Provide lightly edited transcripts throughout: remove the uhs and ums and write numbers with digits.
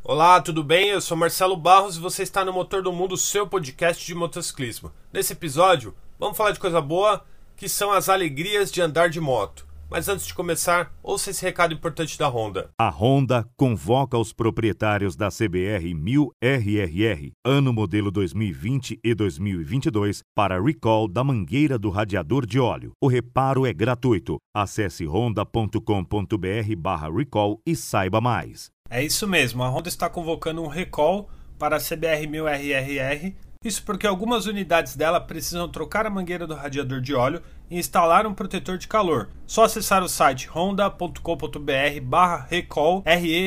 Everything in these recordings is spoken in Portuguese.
Olá, tudo bem? Eu sou Marcelo Barros e você está no Motor do Mundo, seu podcast de motociclismo. Nesse episódio, vamos falar de coisa boa, que são as alegrias de andar de moto. Mas antes de começar, ouça esse recado importante da Honda. A Honda convoca os proprietários da CBR 1000 RRR, ano modelo 2020 e 2022, para recall da mangueira do radiador de óleo. O reparo é gratuito. Acesse honda.com.br/recall e saiba mais. É isso mesmo, a Honda está convocando um recall para a CBR 1000 RRR. Isso porque algumas unidades dela precisam trocar a mangueira do radiador de óleo e instalar um protetor de calor. Só acessar o site honda.com.br/recall,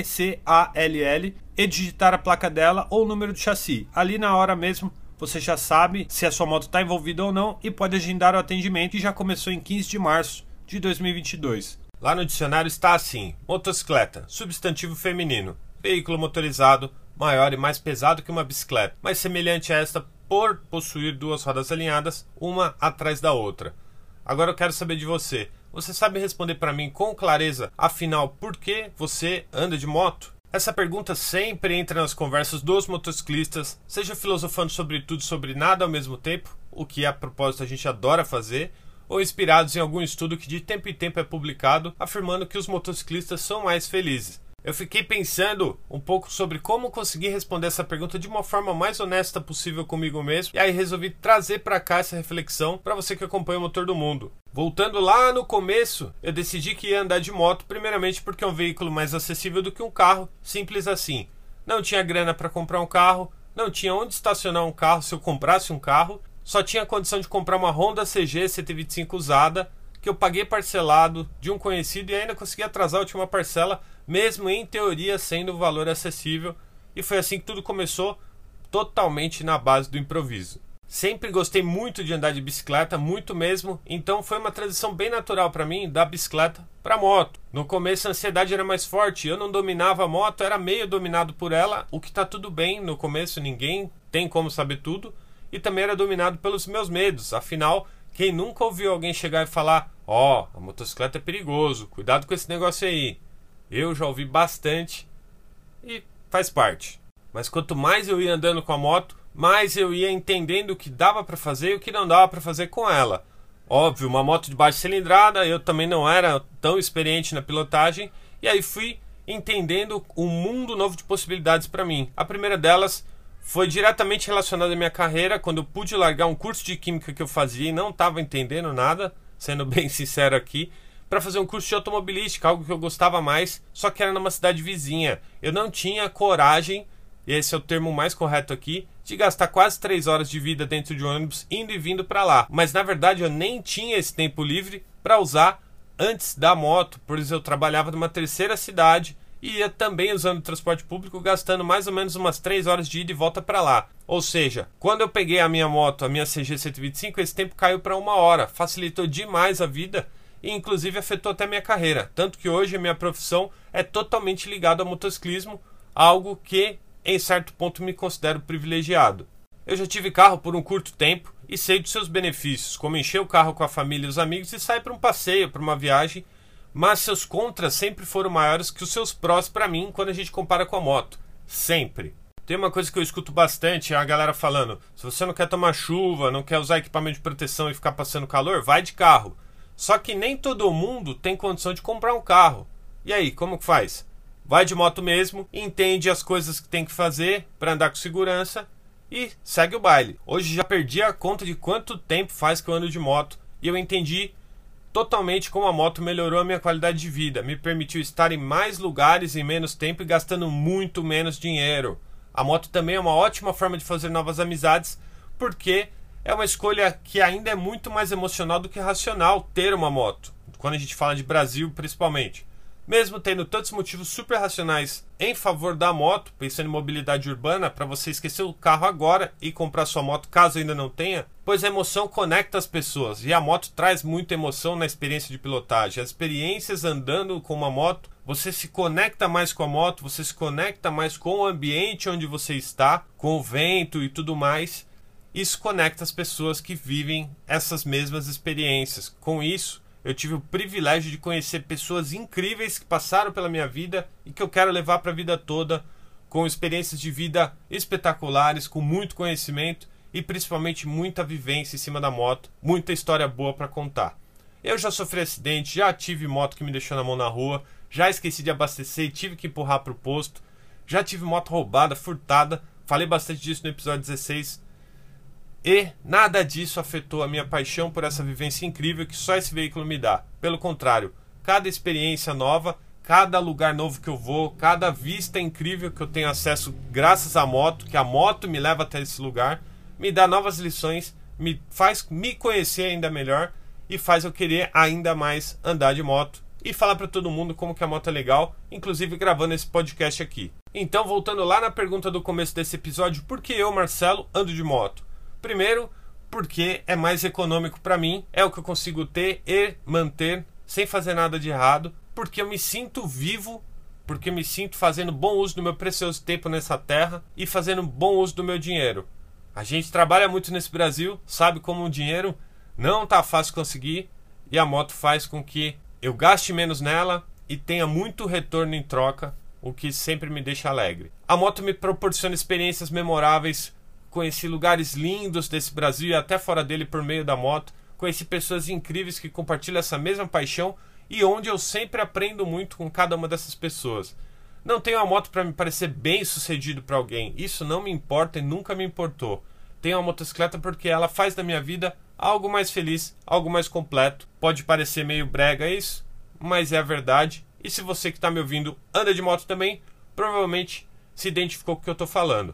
RECALL, e digitar a placa dela ou o número de chassi. Ali na hora mesmo você já sabe se a sua moto está envolvida ou não e pode agendar o atendimento, que já começou em 15 de março de 2022. Lá no dicionário está assim: motocicleta, substantivo feminino, veículo motorizado, maior e mais pesado que uma bicicleta, mas semelhante a esta por possuir duas rodas alinhadas, uma atrás da outra. Agora eu quero saber de você. Você sabe responder para mim com clareza, afinal, por que você anda de moto? Essa pergunta sempre entra nas conversas dos motociclistas, seja filosofando sobre tudo, sobre nada ao mesmo tempo, o que a propósito a gente adora fazer, ou inspirados em algum estudo que de tempo em tempo é publicado, afirmando que os motociclistas são mais felizes. Eu fiquei pensando um pouco sobre como conseguir responder essa pergunta de uma forma mais honesta possível comigo mesmo, e aí resolvi trazer para cá essa reflexão para você que acompanha o Motor do Mundo. Voltando lá no começo, eu decidi que ia andar de moto, primeiramente porque é um veículo mais acessível do que um carro, simples assim. Não tinha grana para comprar um carro, não tinha onde estacionar um carro se eu comprasse um carro, só tinha a condição de comprar uma Honda CG 125 usada, que eu paguei parcelado de um conhecido e ainda consegui atrasar a última parcela, mesmo em teoria sendo um valor acessível, e foi assim que tudo começou, totalmente na base do improviso. Sempre gostei muito de andar de bicicleta, muito mesmo, então foi uma transição bem natural para mim, da bicicleta para moto. No começo a ansiedade era mais forte, eu não dominava a moto, era meio dominado por ela, o que está tudo bem, no começo ninguém tem como saber tudo, e também era dominado pelos meus medos, afinal, quem nunca ouviu alguém chegar e falar: a motocicleta é perigoso, cuidado com esse negócio aí. Eu já ouvi bastante e faz parte. Mas quanto mais eu ia andando com a moto, mais eu ia entendendo o que dava para fazer e o que não dava para fazer com ela. Óbvio, uma moto de baixa cilindrada, eu também não era tão experiente na pilotagem, e aí fui entendendo um mundo novo de possibilidades para mim. A primeira delas foi diretamente relacionada à minha carreira, quando eu pude largar um curso de química que eu fazia e não estava entendendo nada, sendo bem sincero aqui, para fazer um curso de automobilística, algo que eu gostava mais, só que era numa cidade vizinha. Eu não tinha coragem, e esse é o termo mais correto aqui, de gastar quase 3 horas de vida dentro de um ônibus indo e vindo para lá. Mas na verdade eu nem tinha esse tempo livre para usar antes da moto, pois eu trabalhava numa terceira cidade e ia também usando o transporte público, gastando mais ou menos umas 3 horas de ida e volta para lá. Ou seja, quando eu peguei a minha moto, a minha CG 125, esse tempo caiu para 1 hora. Facilitou demais a vida e inclusive afetou até a minha carreira. Tanto que hoje a minha profissão é totalmente ligada ao motociclismo, algo que em certo ponto me considero privilegiado. Eu já tive carro por um curto tempo e sei dos seus benefícios, como encher o carro com a família e os amigos e sair para um passeio, para uma viagem, mas seus contras sempre foram maiores que os seus prós para mim quando a gente compara com a moto. Sempre. Tem uma coisa que eu escuto bastante, é a galera falando: se você não quer tomar chuva, não quer usar equipamento de proteção e ficar passando calor, vai de carro. Só que nem todo mundo tem condição de comprar um carro. E aí, como que faz? Vai de moto mesmo, entende as coisas que tem que fazer para andar com segurança e segue o baile. Hoje já perdi a conta de quanto tempo faz que eu ando de moto e eu entendi totalmente como a moto melhorou a minha qualidade de vida, me permitiu estar em mais lugares em menos tempo e gastando muito menos dinheiro. A moto também é uma ótima forma de fazer novas amizades, porque é uma escolha que ainda é muito mais emocional do que racional ter uma moto, quando a gente fala de Brasil principalmente. Mesmo tendo tantos motivos super racionais em favor da moto, pensando em mobilidade urbana, para você esquecer o carro agora e comprar sua moto caso ainda não tenha, pois a emoção conecta as pessoas e a moto traz muita emoção na experiência de pilotagem. As experiências andando com uma moto, você se conecta mais com a moto, você se conecta mais com o ambiente onde você está, com o vento e tudo mais. Isso conecta as pessoas que vivem essas mesmas experiências. Com isso, eu tive o privilégio de conhecer pessoas incríveis que passaram pela minha vida e que eu quero levar para a vida toda com experiências de vida espetaculares, com muito conhecimento e principalmente muita vivência em cima da moto, muita história boa para contar. Eu já sofri acidente, já tive moto que me deixou na mão na rua, já esqueci de abastecer e tive que empurrar para o posto, já tive moto roubada, furtada, falei bastante disso no episódio 16, e nada disso afetou a minha paixão por essa vivência incrível que só esse veículo me dá. Pelo contrário, cada experiência nova, cada lugar novo que eu vou, cada vista incrível que eu tenho acesso graças à moto, que a moto me leva até esse lugar, me dá novas lições, me faz me conhecer ainda melhor e faz eu querer ainda mais andar de moto e falar para todo mundo como que a moto é legal, inclusive gravando esse podcast aqui. Então, voltando lá na pergunta do começo desse episódio, por que eu, Marcelo, ando de moto? Primeiro, porque é mais econômico para mim, é o que eu consigo ter e manter sem fazer nada de errado, porque eu me sinto vivo, porque me sinto fazendo bom uso do meu precioso tempo nessa terra e fazendo bom uso do meu dinheiro. A gente trabalha muito nesse Brasil, sabe como o dinheiro não tá fácil conseguir, e a moto faz com que eu gaste menos nela e tenha muito retorno em troca, o que sempre me deixa alegre. A moto me proporciona experiências memoráveis, conheci lugares lindos desse Brasil e até fora dele por meio da moto, conheci pessoas incríveis que compartilham essa mesma paixão e onde eu sempre aprendo muito com cada uma dessas pessoas. Não tenho a moto para me parecer bem sucedido para alguém, isso não me importa e nunca me importou. Tenho a motocicleta porque ela faz da minha vida algo mais feliz, algo mais completo. Pode parecer meio brega isso, mas é a verdade. E se você que está me ouvindo anda de moto também, provavelmente se identificou com o que eu estou falando.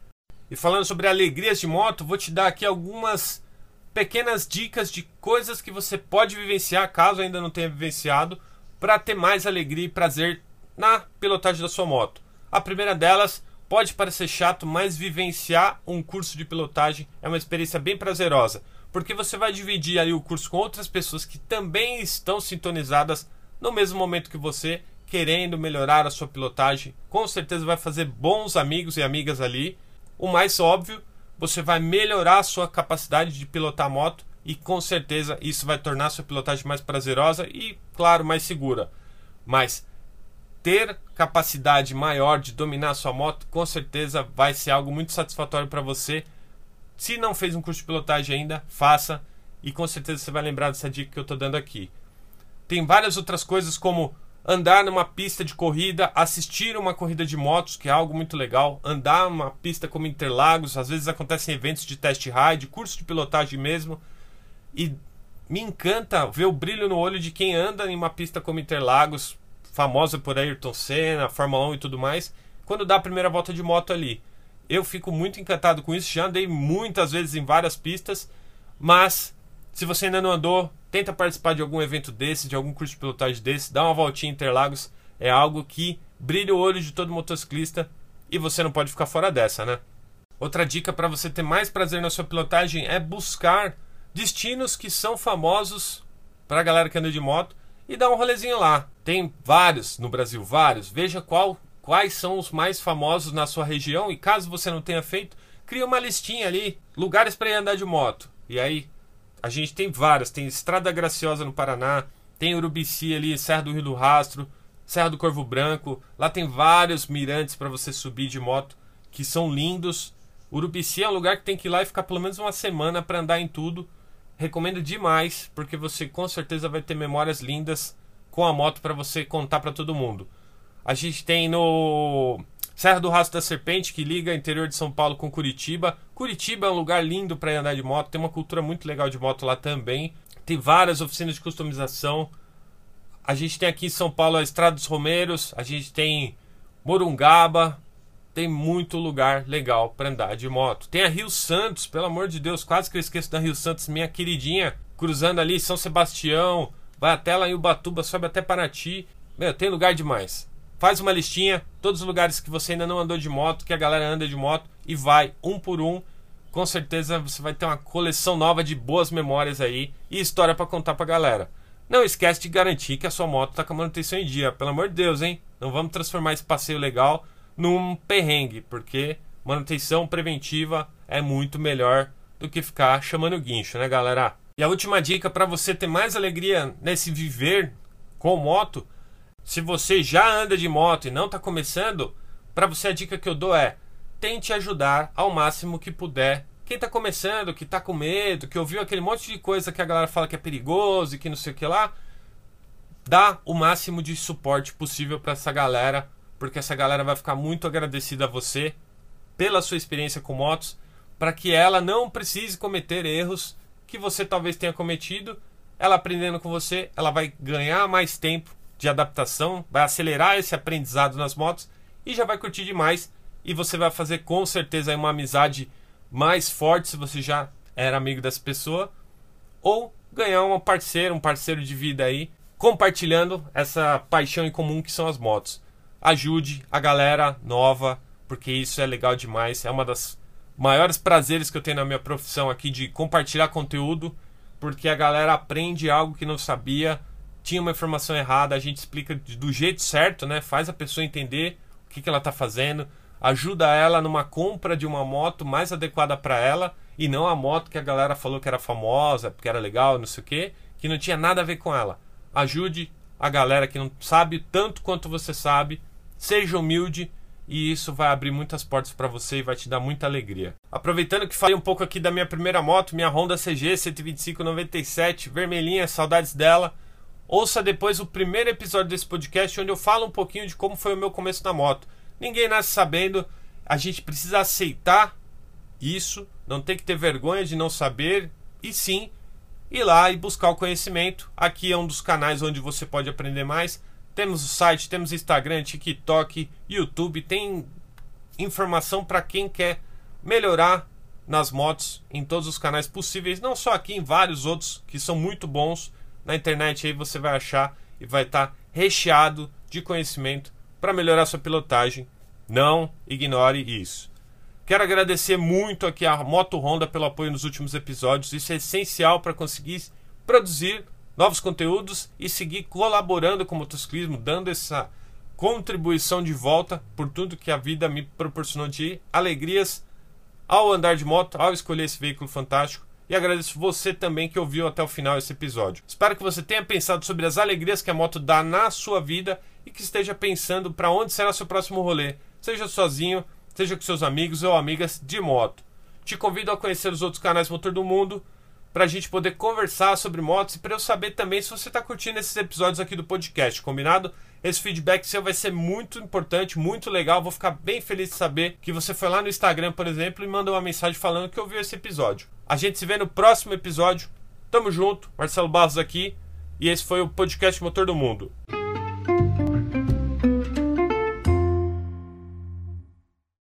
E falando sobre alegrias de moto, vou te dar aqui algumas pequenas dicas de coisas que você pode vivenciar, caso ainda não tenha vivenciado, para ter mais alegria e prazer na pilotagem da sua moto. A primeira delas, pode parecer chato, mas vivenciar um curso de pilotagem é uma experiência bem prazerosa, porque você vai dividir ali o curso com outras pessoas que também estão sintonizadas no mesmo momento que você, querendo melhorar a sua pilotagem. Com certeza vai fazer bons amigos e amigas ali. O mais óbvio, você vai melhorar a sua capacidade de pilotar a moto e com certeza isso vai tornar a sua pilotagem mais prazerosa e, claro, mais segura. Mas ter capacidade maior de dominar a sua moto com certeza vai ser algo muito satisfatório para você. Se não fez um curso de pilotagem ainda, faça e com certeza você vai lembrar dessa dica que eu estou dando aqui. Tem várias outras coisas como andar numa pista de corrida, assistir uma corrida de motos, que é algo muito legal, andar numa pista como Interlagos, às vezes acontecem eventos de test ride, curso de pilotagem mesmo, e me encanta ver o brilho no olho de quem anda em uma pista como Interlagos, famosa por Ayrton Senna, Fórmula 1 e tudo mais, quando dá a primeira volta de moto ali. Eu fico muito encantado com isso, já andei muitas vezes em várias pistas, mas se você ainda não andou, tenta participar de algum evento desse, de algum curso de pilotagem desse, dá uma voltinha em Interlagos, é algo que brilha o olho de todo motociclista e você não pode ficar fora dessa, né? Outra dica para você ter mais prazer na sua pilotagem é buscar destinos que são famosos para a galera que anda de moto e dar um rolezinho lá. Tem vários no Brasil, vários. Veja quais são os mais famosos na sua região e caso você não tenha feito, cria uma listinha ali, lugares para ir andar de moto. E aí a gente tem várias, tem Estrada Graciosa no Paraná, tem Urubici ali, Serra do Rio do Rastro, Serra do Corvo Branco, lá tem vários mirantes para você subir de moto, que são lindos. Urubici é um lugar que tem que ir lá e ficar pelo menos uma semana para andar em tudo. Recomendo demais, porque você com certeza vai ter memórias lindas com a moto para você contar para todo mundo. A gente tem no Serra do Rastro da Serpente, que liga o interior de São Paulo com Curitiba. Curitiba é um lugar lindo para andar de moto, tem uma cultura muito legal de moto lá também. Tem várias oficinas de customização. A gente tem aqui em São Paulo a Estrada dos Romeiros, a gente tem Morungaba, tem muito lugar legal para andar de moto. Tem a Rio Santos, pelo amor de Deus, quase que eu esqueço da Rio Santos, minha queridinha, cruzando ali São Sebastião, vai até lá em Ubatuba, sobe até Paraty. Meu, tem lugar demais. Faz uma listinha, todos os lugares que você ainda não andou de moto, que a galera anda de moto, e vai um por um. Com certeza você vai ter uma coleção nova de boas memórias aí e história para contar pra galera. Não esquece de garantir que a sua moto tá com a manutenção em dia. Pelo amor de Deus, hein? Não vamos transformar esse passeio legal num perrengue, porque manutenção preventiva é muito melhor do que ficar chamando guincho, né, galera? E a última dica para você ter mais alegria nesse viver com moto: se você já anda de moto e não está começando, para você a dica que eu dou é: tente ajudar ao máximo que puder quem tá começando, que tá com medo, que ouviu aquele monte de coisa que a galera fala que é perigoso e que não sei o que lá. Dá o máximo de suporte possível para essa galera, porque essa galera vai ficar muito agradecida a você pela sua experiência com motos, para que ela não precise cometer erros que você talvez tenha cometido. Ela aprendendo com você, ela vai ganhar mais tempo de adaptação, vai acelerar esse aprendizado nas motos e já vai curtir demais. E você vai fazer com certeza uma amizade mais forte se você já era amigo dessa pessoa, ou ganhar um parceiro de vida aí, compartilhando essa paixão em comum que são as motos. Ajude a galera nova, porque isso é legal demais. É uma das maiores prazeres que eu tenho na minha profissão aqui, de compartilhar conteúdo, porque a galera aprende algo que não sabia, tinha uma informação errada, a gente explica do jeito certo, né? Faz a pessoa entender o que ela está fazendo, ajuda ela numa compra de uma moto mais adequada para ela, e não a moto que a galera falou que era famosa, porque era legal, não sei o que não tinha nada a ver com ela. Ajude a galera que não sabe tanto quanto você sabe, seja humilde, e isso vai abrir muitas portas para você e vai te dar muita alegria. Aproveitando que falei um pouco aqui da minha primeira moto, minha Honda CG 125/97, vermelhinha, saudades dela. Ouça depois o primeiro episódio desse podcast, onde eu falo um pouquinho de como foi o meu começo na moto. Ninguém nasce sabendo, a gente precisa aceitar isso, não tem que ter vergonha de não saber, e sim ir lá e buscar o conhecimento. Aqui é um dos canais onde você pode aprender mais. Temos o site, temos Instagram, TikTok, YouTube, tem informação para quem quer melhorar nas motos em todos os canais possíveis, não só aqui, em vários outros que são muito bons. Na internet aí você vai achar e vai estar recheado de conhecimento para melhorar sua pilotagem. Não ignore isso. Quero agradecer muito aqui a Moto Honda pelo apoio nos últimos episódios. Isso é essencial para conseguir produzir novos conteúdos e seguir colaborando com o motociclismo, dando essa contribuição de volta por tudo que a vida me proporcionou de alegrias ao andar de moto, ao escolher esse veículo fantástico. E agradeço você também que ouviu até o final esse episódio. Espero que você tenha pensado sobre as alegrias que a moto dá na sua vida e que esteja pensando para onde será seu próximo rolê, seja sozinho, seja com seus amigos ou amigas de moto. Te convido a conhecer os outros canais Motor do Mundo, para a gente poder conversar sobre motos e para eu saber também se você está curtindo esses episódios aqui do podcast, combinado? Esse feedback seu vai ser muito importante, muito legal. Vou ficar bem feliz de saber que você foi lá no Instagram, por exemplo, e mandou uma mensagem falando que ouviu esse episódio. A gente se vê no próximo episódio. Tamo junto, Marcelo Barros aqui, e esse foi o podcast Motor do Mundo.